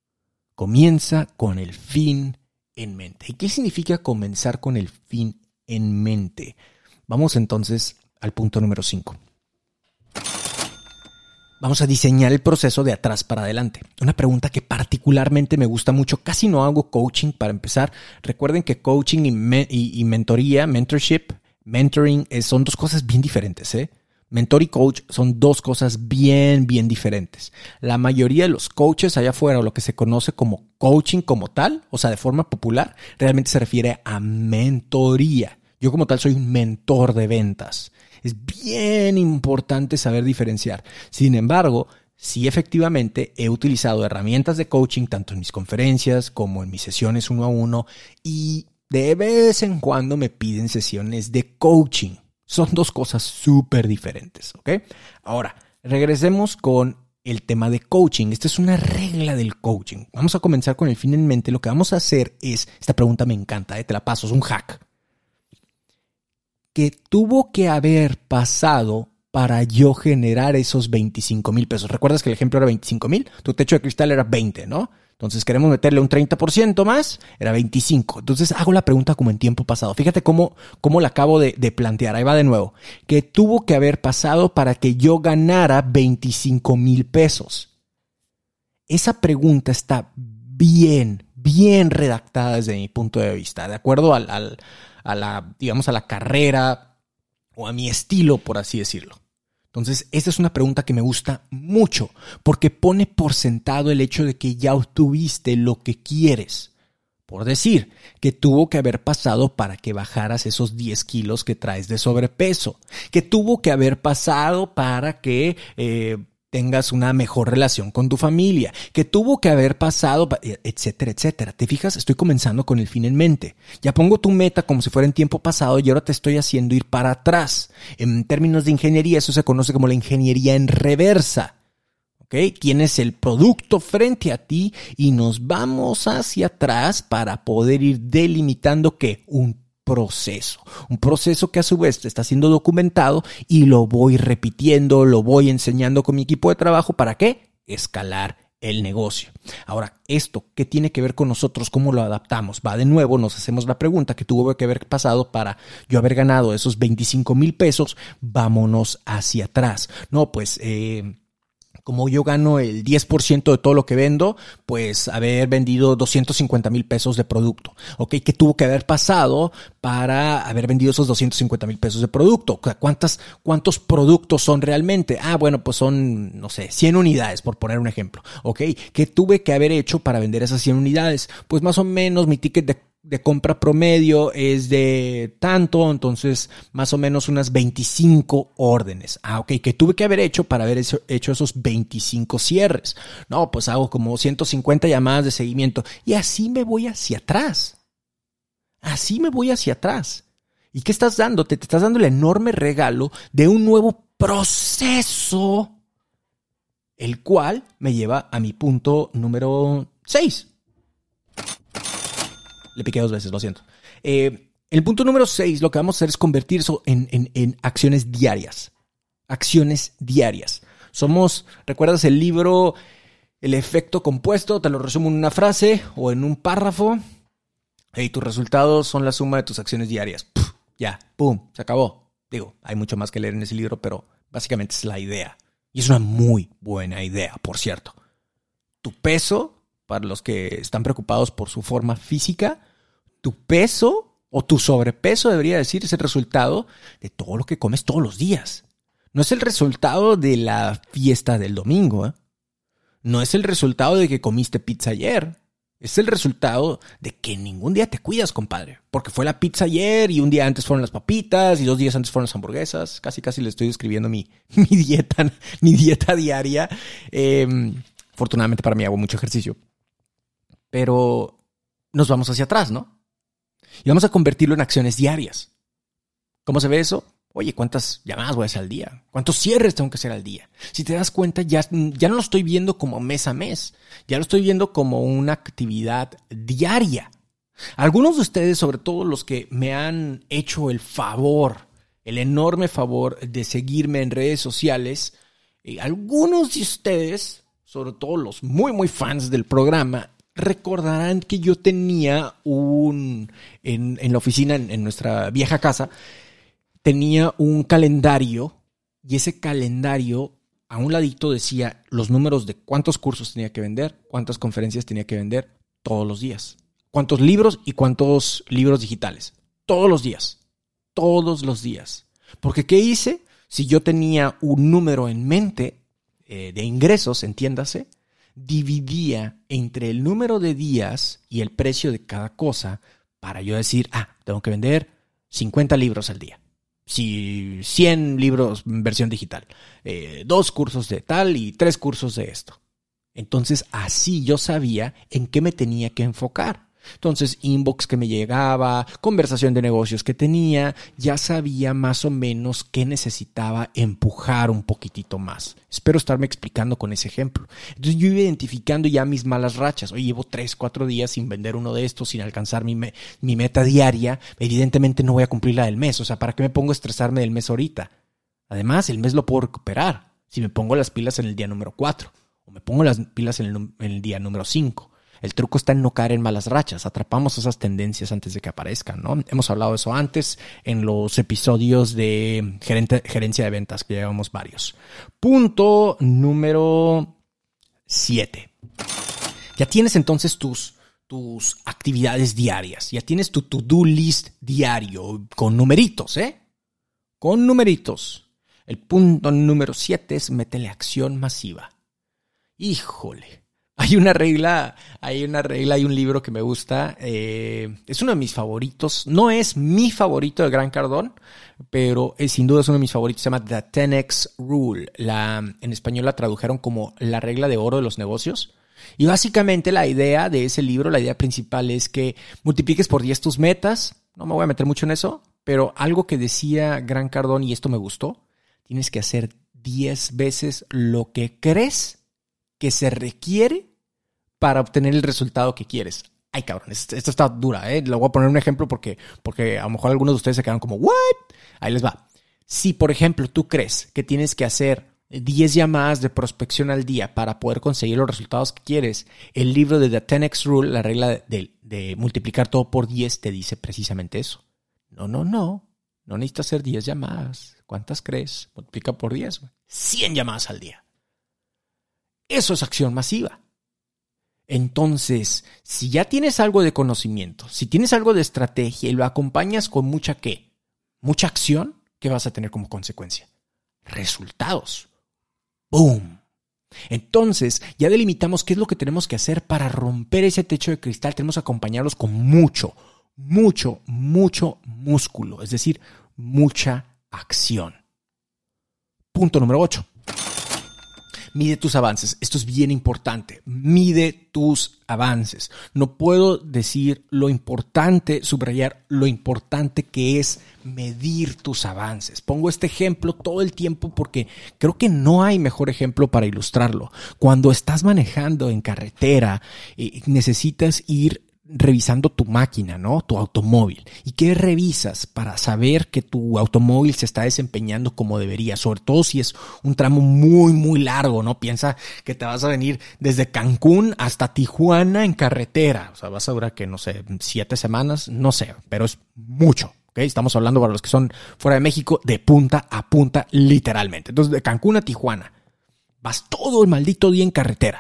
Comienza con el fin en mente. ¿Y qué significa comenzar con el fin en mente? Vamos entonces al punto número cinco. Vamos a diseñar el proceso de atrás para adelante. Una pregunta que particularmente me gusta mucho. Casi no hago coaching para empezar. Recuerden que coaching y, me- y, y mentoría, mentorship, mentoring eh, son dos cosas bien diferentes, ¿eh? Mentor y coach son dos cosas bien, bien diferentes. La mayoría de los coaches allá afuera, o lo que se conoce como coaching como tal, o sea, de forma popular, realmente se refiere a mentoría. Yo como tal soy un mentor de ventas. Es bien importante saber diferenciar. Sin embargo, sí efectivamente he utilizado herramientas de coaching tanto en mis conferencias como en mis sesiones uno a uno y de vez en cuando me piden sesiones de coaching. Son dos cosas súper diferentes, ¿ok? Ahora, regresemos con el tema de coaching. Esta es una regla del coaching. Vamos a comenzar con el fin en mente. Lo que vamos a hacer es, esta pregunta me encanta, ¿eh? Te la paso, es un hack. ¿Qué tuvo que haber pasado para yo generar esos veinticinco mil pesos. ¿Recuerdas que el ejemplo era veinticinco mil? Tu techo de cristal era veinte, ¿no? Entonces queremos meterle un treinta por ciento más, era veinticinco. Entonces hago la pregunta como en tiempo pasado. Fíjate cómo, cómo la acabo de, de plantear. Ahí va de nuevo. ¿Qué tuvo que haber pasado para que yo ganara veinticinco mil pesos? Esa pregunta está bien, bien redactada desde mi punto de vista. De acuerdo al, al, a la, digamos, a la carrera o a mi estilo, por así decirlo. Entonces, esta es una pregunta que me gusta mucho porque pone por sentado el hecho de que ya obtuviste lo que quieres. Por decir, que tuvo que haber pasado para que bajaras esos diez kilos que traes de sobrepeso. Que tuvo que haber pasado para que eh, tengas una mejor relación con tu familia. Que tuvo que haber pasado, etcétera, etcétera. ¿Te fijas? Estoy comenzando con el fin en mente. Ya pongo tu meta como si fuera en tiempo pasado y ahora te estoy haciendo ir para atrás. En términos de ingeniería, eso se conoce como la ingeniería en reversa. ¿Ok? Tienes el producto frente a ti y nos vamos hacia atrás para poder ir delimitando ¿qué? Un proceso. Un proceso que a su vez está siendo documentado y lo voy repitiendo, lo voy enseñando con mi equipo de trabajo. ¿Para qué? Escalar el negocio. Ahora, ¿esto qué tiene que ver con nosotros? ¿Cómo lo adaptamos? Va de nuevo, nos hacemos la pregunta que tuvo que haber pasado para yo haber ganado esos veinticinco mil pesos. Vámonos hacia atrás. No, pues... Eh, Como yo gano el diez por ciento de todo lo que vendo, pues haber vendido doscientos cincuenta mil pesos de producto. ¿Ok? ¿Qué tuvo que haber pasado para haber vendido esos doscientos cincuenta mil pesos de producto? ¿Cuántas, ¿Cuántos productos son realmente? Ah, bueno, pues son, no sé, cien unidades, por poner un ejemplo. ¿Ok? ¿Qué tuve que haber hecho para vender esas cien unidades? Pues más o menos mi ticket de de compra promedio es de tanto, entonces más o menos unas veinticinco órdenes. Ah, ok, ¿qué tuve que haber hecho para haber hecho, hecho esos veinticinco cierres? No, pues hago como ciento cincuenta llamadas de seguimiento y así me voy hacia atrás. Así me voy hacia atrás. ¿Y qué estás dándote? Te estás dando el enorme regalo de un nuevo proceso, el cual me lleva a mi punto número seis. Le piqué dos veces, lo siento. Eh, el punto número seis, lo que vamos a hacer es convertir eso en, en, en acciones diarias. Acciones diarias. Somos, ¿recuerdas el libro El efecto compuesto? Te lo resumo en una frase o en un párrafo. Y tus resultados son la suma de tus acciones diarias. Puf, ya, pum, se acabó. Digo, hay mucho más que leer en ese libro, pero básicamente es la idea. Y es una muy buena idea, por cierto. Tu peso... Para los que están preocupados por su forma física, tu peso o tu sobrepeso debería decir es el resultado de todo lo que comes todos los días. No es el resultado de la fiesta del domingo, ¿eh? No es el resultado de que comiste pizza ayer. Es el resultado de que ningún día te cuidas, compadre. Porque fue la pizza ayer y un día antes fueron las papitas y dos días antes fueron las hamburguesas. Casi, casi le estoy describiendo mi, mi dieta, mi dieta diaria. Eh, afortunadamente para mí hago mucho ejercicio. Pero nos vamos hacia atrás, ¿no? Y vamos a convertirlo en acciones diarias. ¿Cómo se ve eso? Oye, ¿cuántas llamadas voy a hacer al día? ¿Cuántos cierres tengo que hacer al día? Si te das cuenta, ya, ya no lo estoy viendo como mes a mes. Ya lo estoy viendo como una actividad diaria. Algunos de ustedes, sobre todo los que me han hecho el favor, el enorme favor de seguirme en redes sociales, eh, algunos de ustedes, sobre todo los muy, muy fans del programa, recordarán que yo tenía un, en, en la oficina, en, en nuestra vieja casa, tenía un calendario y ese calendario a un ladito decía los números de cuántos cursos tenía que vender, cuántas conferencias tenía que vender todos los días, cuántos libros y cuántos libros digitales, todos los días, todos los días. Porque ¿qué hice? Si yo tenía un número en mente eh, de ingresos, entiéndase, dividía entre el número de días y el precio de cada cosa para yo decir, ah, tengo que vender cincuenta libros al día. Si cien libros en versión digital, eh, dos cursos de tal y tres cursos de esto. Entonces así yo sabía en qué me tenía que enfocar. Entonces, inbox que me llegaba, conversación de negocios que tenía, ya sabía más o menos qué necesitaba empujar un poquitito más. Espero estarme explicando con ese ejemplo. Entonces, yo iba identificando ya mis malas rachas. Oye, llevo tres, cuatro días sin vender uno de estos, sin alcanzar mi, me- mi meta diaria. Evidentemente no voy a cumplir la del mes. O sea, ¿para qué me pongo a estresarme del mes ahorita? Además, el mes lo puedo recuperar si me pongo las pilas en el día número cuatro o me pongo las pilas en el, en el día número cinco. El truco está en no caer en malas rachas. Atrapamos esas tendencias antes de que aparezcan, ¿no? Hemos hablado de eso antes en los episodios de gerente, gerencia de ventas, que llevamos varios. Punto número siete. Ya tienes entonces tus, tus actividades diarias. Ya tienes tu to-do list diario con numeritos, ¿eh? Con numeritos. El punto número siete es métele acción masiva. Híjole. Hay una regla, hay una regla, hay un libro que me gusta, eh, es uno de mis favoritos, no es mi favorito de Grant Cardone, pero es, sin duda es uno de mis favoritos, se llama The ten X Rule, la, en español la tradujeron como la regla de oro de los negocios, y básicamente la idea de ese libro, la idea principal es que multipliques por diez tus metas, no me voy a meter mucho en eso, pero algo que decía Grant Cardone, y esto me gustó, tienes que hacer diez veces lo que crees que se requiere para obtener el resultado que quieres. Ay, cabrón, esto está dura, ¿eh? Le voy a poner un ejemplo porque, porque a lo mejor algunos de ustedes se quedaron como, ¿what? Ahí les va. Si, por ejemplo, tú crees que tienes que hacer diez llamadas de prospección al día para poder conseguir los resultados que quieres, el libro de The ten X Rule, la regla de, de, de multiplicar todo por diez, te dice precisamente eso. No, no, no. No necesitas hacer diez llamadas. ¿Cuántas crees? Multiplica por diez. cien llamadas al día. Eso es acción masiva. Entonces, si ya tienes algo de conocimiento, si tienes algo de estrategia y lo acompañas con mucha ¿qué? Mucha acción, ¿qué vas a tener como consecuencia? Resultados. ¡Boom! Entonces, ya delimitamos qué es lo que tenemos que hacer para romper ese techo de cristal. Tenemos que acompañarlos con mucho, mucho, mucho músculo, es decir, mucha acción. Punto número ocho. Mide tus avances. Esto es bien importante. Mide tus avances. No puedo decir lo importante, subrayar lo importante que es medir tus avances. Pongo este ejemplo todo el tiempo porque creo que no hay mejor ejemplo para ilustrarlo. Cuando estás manejando en carretera, eh, necesitas ir revisando tu máquina, ¿no? Tu automóvil. ¿Y qué revisas para saber que tu automóvil se está desempeñando como debería? Sobre todo si es un tramo muy, muy largo, ¿no? Piensa que te vas a venir desde Cancún hasta Tijuana en carretera. O sea, vas a durar, que no sé, siete semanas, no sé, pero es mucho. ¿Okay? Estamos hablando, para los que son fuera de México, de punta a punta, literalmente. Entonces, de Cancún a Tijuana, vas todo el maldito día en carretera.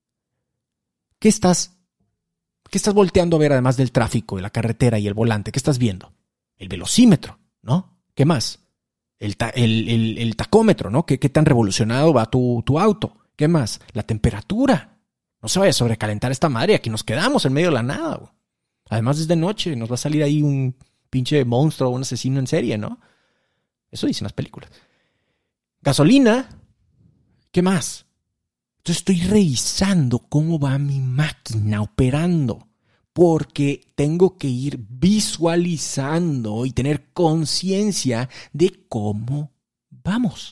¿Qué estás ¿Qué estás volteando a ver además del tráfico, de la carretera y el volante? ¿Qué estás viendo? El velocímetro, ¿no? ¿Qué más? El, ta- el, el, el tacómetro, ¿no? ¿Qué, qué tan revolucionado va tu, tu auto? ¿Qué más? La temperatura. No se vaya a sobrecalentar esta madre. Aquí nos quedamos en medio de la nada, güey. Además es de noche. Nos va a salir ahí un pinche monstruo o un asesino en serie, ¿no? Eso dicen las películas. Gasolina. ¿Qué más? Entonces estoy revisando cómo va mi máquina operando, porque tengo que ir visualizando y tener conciencia de cómo vamos.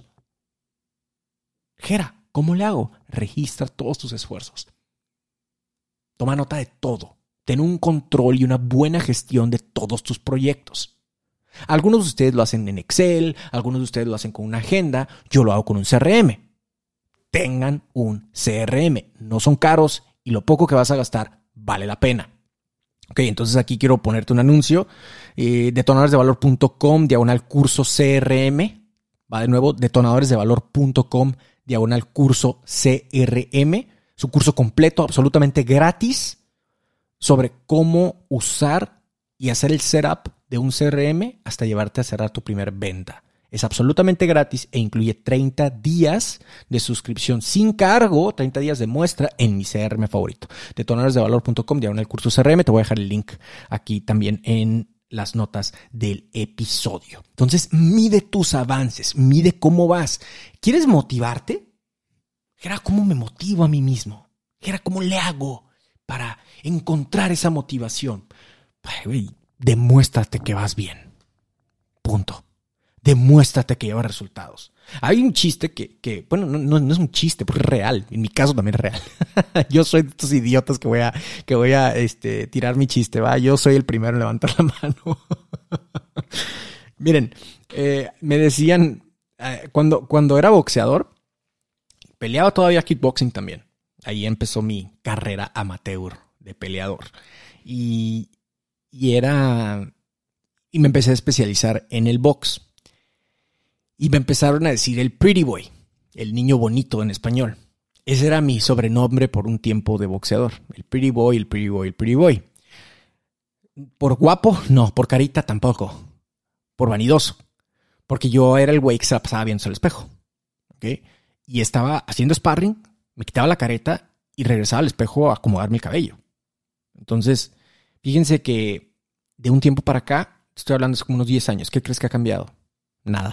Jera, ¿cómo le hago? Registra todos tus esfuerzos. Toma nota de todo. Ten un control y una buena gestión de todos tus proyectos. Algunos de ustedes lo hacen en Excel, algunos de ustedes lo hacen con una agenda, yo lo hago con un C R M. Tengan un C R M. No son caros y lo poco que vas a gastar vale la pena. Ok, entonces aquí quiero ponerte un anuncio. Eh, detonadoresdevalor.com diagonal curso C R M. Va de nuevo, detonadoresdevalor.com diagonal curso C R M. Es un curso completo, absolutamente gratis, sobre cómo usar y hacer el setup de un C R M hasta llevarte a cerrar tu primer venta. Es absolutamente gratis e incluye treinta días de suscripción sin cargo, treinta días de muestra en mi C R M favorito. detonadoresdevalor.com diagonal curso C R M. Te voy a dejar el link aquí también en las notas del episodio. Entonces, mide tus avances, mide cómo vas. ¿Quieres motivarte? Jera, ¿cómo me motivo a mí mismo? Jera, ¿cómo le hago para encontrar esa motivación? Ay, güey, demuéstrate que vas bien. Punto. Demuéstrate que lleva resultados. Hay un chiste que, que bueno, no, no, no es un chiste, porque es real. En mi caso también es real. Yo soy de estos idiotas que voy a, que voy a este, tirar mi chiste, ¿va? Yo soy el primero en levantar la mano. Miren, eh, me decían, eh, cuando, cuando era boxeador, peleaba todavía kickboxing también. Ahí empezó mi carrera amateur de peleador. Y, y era... Y me empecé a especializar en el box. Y me empezaron a decir el pretty boy, el niño bonito en español. Ese era mi sobrenombre por un tiempo de boxeador. El pretty boy, el pretty boy, el pretty boy. Por guapo, no. Por carita, tampoco. Por vanidoso. Porque yo era el güey que se la pasaba viendo al espejo. ¿Okay? Y estaba haciendo sparring, me quitaba la careta y regresaba al espejo a acomodarme el cabello. Entonces, fíjense que de un tiempo para acá, estoy hablando de como unos diez años, ¿qué crees que ha cambiado? Nada.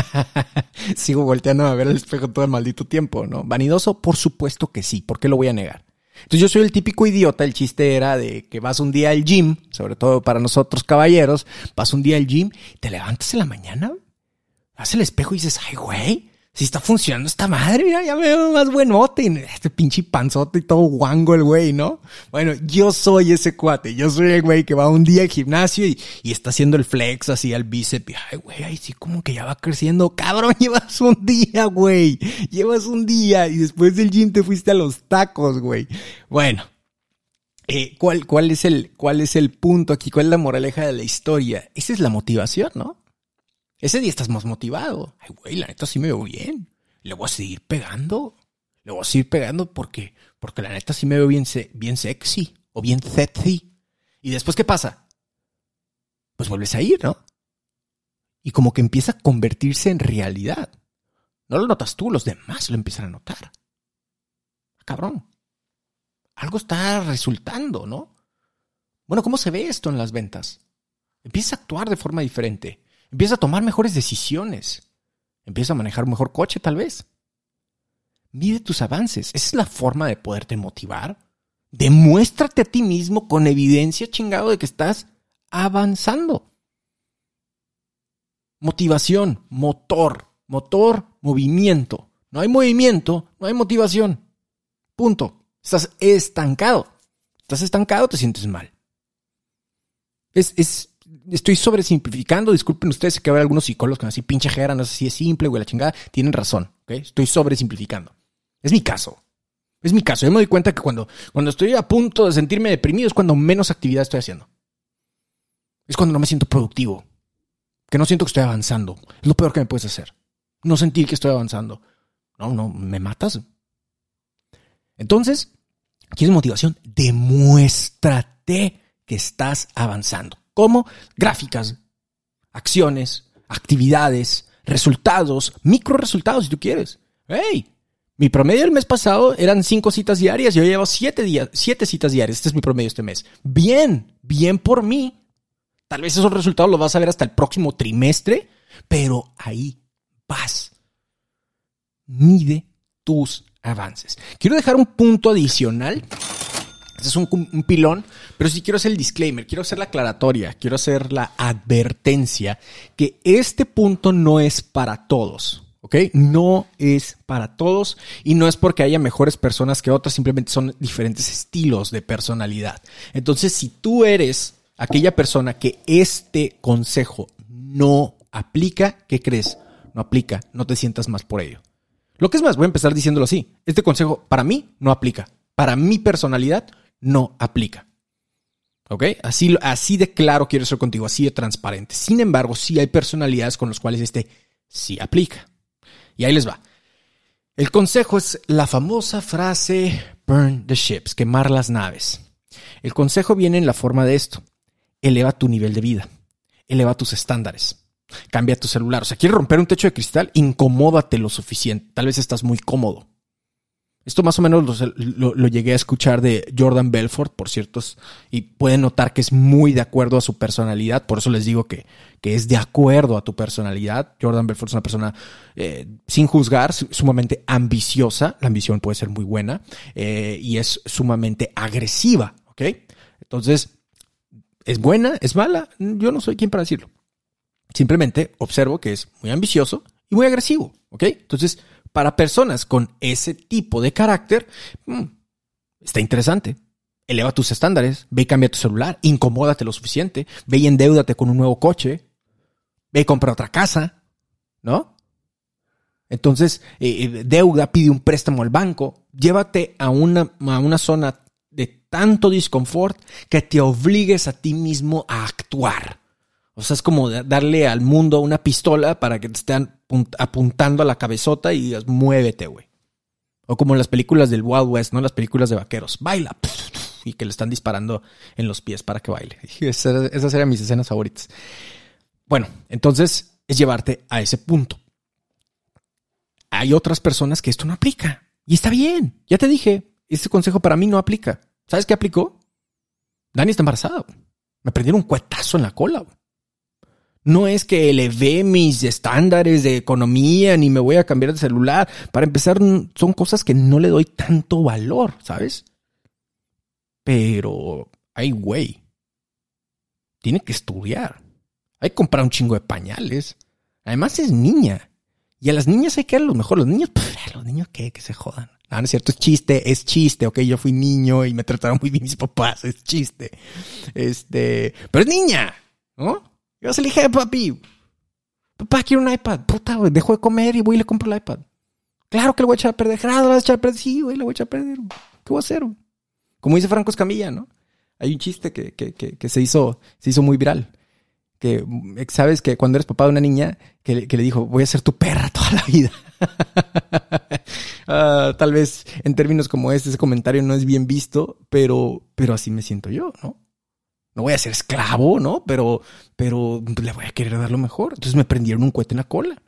Sigo volteando a ver el espejo todo el maldito tiempo, ¿no? ¿Vanidoso? Por supuesto que sí. ¿Por qué lo voy a negar? Entonces yo soy el típico idiota. El chiste era de que vas un día al gym, sobre todo para nosotros caballeros, vas un día al gym, te levantas en la mañana, vas al espejo y dices, ay, güey, si está funcionando esta madre, mira, ya me veo más buenote. Y este pinche panzote y todo guango el güey, ¿no? Bueno, yo soy ese cuate. Yo soy el güey que va un día al gimnasio y, y está haciendo el flex así al bíceps. Y, ay, güey, ahí sí como que ya va creciendo. Cabrón, llevas un día, güey. Llevas un día y después del gym te fuiste a los tacos, güey. Bueno, eh, ¿cuál, cuál es el, cuál es el punto aquí? ¿Cuál es la moraleja de la historia? Esa es la motivación, ¿no? Ese día estás más motivado. Ay, güey, la neta sí me veo bien. Le voy a seguir pegando. Le voy a seguir pegando porque, porque la neta sí me veo bien, bien sexy o bien sexy. ¿Y después qué pasa? Pues vuelves a ir, ¿no? Y como que empieza a convertirse en realidad. No lo notas tú, los demás lo empiezan a notar. Cabrón. Algo está resultando, ¿no? Bueno, ¿cómo se ve esto en las ventas? Empieza a actuar de forma diferente. Empieza a tomar mejores decisiones. Empieza a manejar un mejor coche, tal vez. Mide tus avances. Esa es la forma de poderte motivar. Demuéstrate a ti mismo con evidencia, chingado, de que estás avanzando. Motivación, motor, motor, movimiento. No hay movimiento, no hay motivación. Punto. Estás estancado. Estás estancado, te sientes mal. Es... es Estoy sobresimplificando, disculpen ustedes, sé que habrá algunos psicólogos que van a decir, pinche jera, no sé si es simple, güey, la chingada. Tienen razón, ¿ok? Estoy sobresimplificando. Es mi caso. Es mi caso. Yo me doy cuenta que cuando, cuando estoy a punto de sentirme deprimido es cuando menos actividad estoy haciendo. Es cuando no me siento productivo. Que no siento que estoy avanzando. Es lo peor que me puedes hacer. No sentir que estoy avanzando. No, no, me matas. Entonces, ¿quieres motivación? Demuéstrate que estás avanzando. ¿Cómo? Gráficas, acciones, actividades, resultados, micro resultados si tú quieres. ¡Hey! Mi promedio el mes pasado eran cinco citas diarias. Yo llevo siete días, siete citas diarias. Este es mi promedio este mes. Bien, bien por mí. Tal vez esos resultados los vas a ver hasta el próximo trimestre, pero ahí vas. Mide tus avances. Quiero dejar un punto adicional. Este es un, un pilón, pero sí quiero hacer el disclaimer, quiero hacer la aclaratoria, quiero hacer la advertencia que este punto no es para todos, ¿ok? No es para todos y no es porque haya mejores personas que otras, simplemente son diferentes estilos de personalidad. Entonces, si tú eres aquella persona que este consejo no aplica, ¿qué crees? No aplica, no te sientas más por ello. Lo que es más, voy a empezar diciéndolo así, este consejo para mí no aplica, para mi personalidad no aplica. ¿Ok? Así, así de claro quiero ser contigo, así de transparente. Sin embargo, sí hay personalidades con las cuales este sí aplica. Y ahí les va. El consejo es la famosa frase burn the ships, quemar las naves. El consejo viene en la forma de esto. Eleva tu nivel de vida. Eleva tus estándares. Cambia tu celular. O sea, ¿quieres romper un techo de cristal? Incomódate lo suficiente. Tal vez estás muy cómodo. Esto más o menos lo, lo, lo llegué a escuchar de Jordan Belfort, por cierto, y pueden notar que es muy de acuerdo a su personalidad. Por eso les digo que, que es de acuerdo a tu personalidad. Jordan Belfort es una persona, eh, sin juzgar, sumamente ambiciosa. La ambición puede ser muy buena eh, y es sumamente agresiva, ¿ok? Entonces, ¿es buena? ¿Es mala? Yo no soy quien para decirlo. Simplemente observo que es muy ambicioso y muy agresivo, ¿ok? Entonces, para personas con ese tipo de carácter, mmm, está interesante. Eleva tus estándares, ve y cambia tu celular, incomódate lo suficiente, ve y endeúdate con un nuevo coche, ve y compra otra casa, ¿no? Entonces, eh, deuda, pide un préstamo al banco, llévate a una, a una zona de tanto disconfort que te obligues a ti mismo a actuar. O sea, es como darle al mundo una pistola para que te estén apuntando a la cabezota y digas, muévete, güey. O como en las películas del Wild West, ¿no? Las películas de vaqueros. Baila. Y que le están disparando en los pies para que baile. Esas, esas eran mis escenas favoritas. Bueno, entonces es llevarte a ese punto. Hay otras personas que esto no aplica. Y está bien. Ya te dije, este consejo para mí no aplica. ¿Sabes qué aplicó? Dani está embarazada. Me prendieron un cuetazo en la cola. No es que elevé mis estándares de economía ni me voy a cambiar de celular. Para empezar, son cosas que no le doy tanto valor, ¿sabes? Pero, ay, güey, tiene que estudiar. Hay que comprar un chingo de pañales. Además es niña. Y a las niñas hay que darle lo mejor. Los niños, pff, los niños, ¿qué? Que se jodan. No, no es cierto, es chiste, es chiste, ok. Yo fui niño y me trataron muy bien mis papás, es chiste. Este, pero es niña, ¿no? Yo se le dije, papi, papá, quiero un iPad. Puta, güey, dejo de comer y voy y le compro el iPad. Claro que le voy a echar a perder. Claro, le voy a echar a perder. Sí, güey, le voy a echar a perder. ¿Qué voy a hacer? Como dice Franco Escamilla, ¿no? Hay un chiste que, que, que, que se hizo, se hizo muy viral. Que sabes que cuando eres papá de una niña que, que le dijo, voy a ser tu perra toda la vida. uh, tal vez en términos como este, ese comentario no es bien visto, pero, pero así me siento yo, ¿no? No voy a ser esclavo, ¿no? Pero, pero le voy a querer dar lo mejor. Entonces me prendieron un cohete en la cola.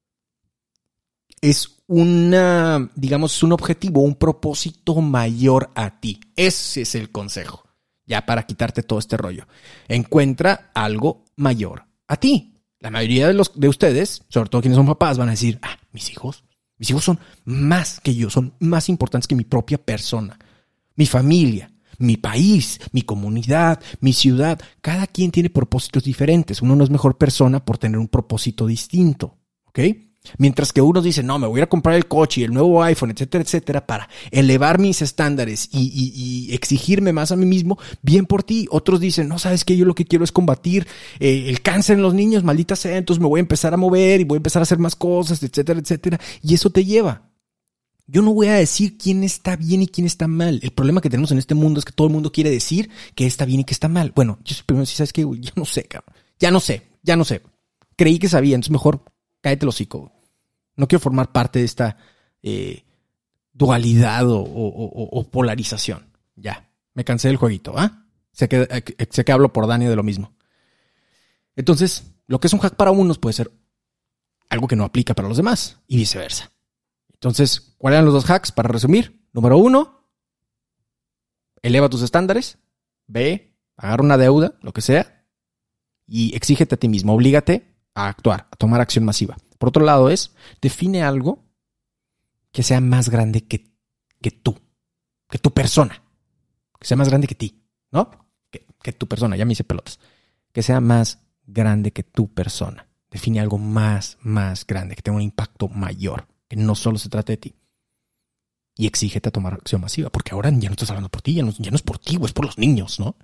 Es una, digamos, un objetivo, un propósito mayor a ti. Ese es el consejo. Ya para quitarte todo este rollo. Encuentra algo mayor a ti. La mayoría de los de ustedes, sobre todo quienes son papás, van a decir, ah, mis hijos, mis hijos son más que yo, son más importantes que mi propia persona, mi familia, mi país, mi comunidad, mi ciudad. Cada quien tiene propósitos diferentes. Uno no es mejor persona por tener un propósito distinto, ¿ok? Mientras que unos dicen, no, me voy a ir a comprar el coche y el nuevo iPhone, etcétera, etcétera, para elevar mis estándares y, y, y exigirme más a mí mismo, bien por ti. Otros dicen, no, ¿sabes qué? Yo lo que quiero es combatir eh, el cáncer en los niños, maldita sea, entonces me voy a empezar a mover y voy a empezar a hacer más cosas, etcétera, etcétera. Y eso te lleva. Yo no voy a decir quién está bien y quién está mal. El problema que tenemos en este mundo es que todo el mundo quiere decir que está bien y que está mal. Bueno, yo primero sí, ¿sabes qué? Yo no sé, cabrón. Ya no sé, ya no sé. Creí que sabía, entonces mejor cállate el hocico. No quiero formar parte de esta eh, dualidad o, o, o, o polarización. Ya, me cansé del jueguito, ¿ah? Sé que, eh, sé que hablo por Dani de lo mismo. Entonces, lo que es un hack para unos puede ser algo que no aplica para los demás y viceversa. Entonces, ¿cuáles eran los dos hacks? Para resumir, número uno, eleva tus estándares. B, agarra una deuda, lo que sea, y exígete a ti mismo, oblígate a actuar, a tomar acción masiva. Por otro lado es, define algo que sea más grande que, que tú, que tu persona, que sea más grande que ti, ¿no? Que, que tu persona, ya me hice pelotas. Que sea más grande que tu persona. Define algo más, más grande, que tenga un impacto mayor, que no solo se trate de ti. Y exígete a tomar acción masiva, porque ahora ya no estás hablando por ti, ya no, ya no es por ti, es por los niños, ¿no?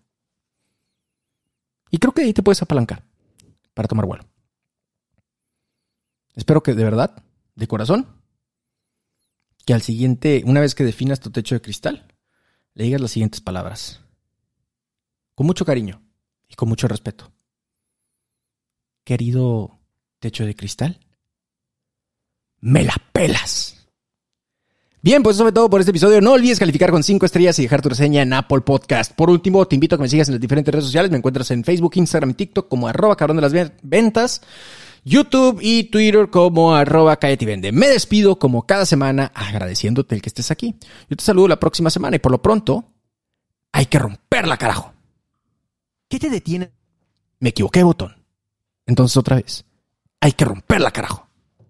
Y creo que de ahí te puedes apalancar para tomar vuelo. Espero que de verdad, de corazón, que al siguiente, una vez que definas tu techo de cristal, le digas las siguientes palabras. Con mucho cariño y con mucho respeto. Querido techo de cristal, me la pelas. Bien, pues eso fue todo por este episodio. No olvides calificar con cinco estrellas y dejar tu reseña en Apple Podcast. Por último, te invito a que me sigas en las diferentes redes sociales. Me encuentras en Facebook, Instagram y TikTok como arroba cabrón de las ventas, YouTube y Twitter como arroba cállate y vende. Me despido como cada semana agradeciéndote el que estés aquí. Yo te saludo la próxima semana y por lo pronto, hay que romperla, carajo. ¿Qué te detiene? Me equivoqué, botón. Entonces otra vez, hay que romperla, carajo.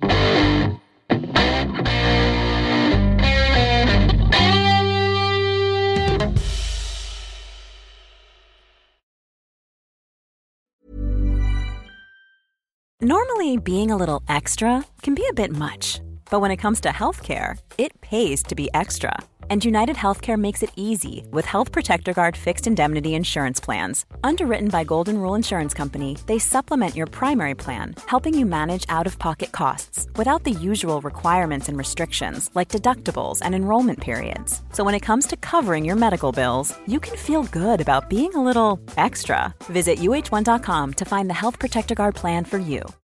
Normally, being a little extra can be a bit much, but when it comes to healthcare, it pays to be extra. And United Healthcare makes it easy with Health Protector Guard fixed indemnity insurance plans. Underwritten by Golden Rule Insurance Company, they supplement your primary plan, helping you manage out-of-pocket costs without the usual requirements and restrictions like deductibles and enrollment periods. So when it comes to covering your medical bills, you can feel good about being a little extra. Visit U H one dot com to find the Health Protector Guard plan for you.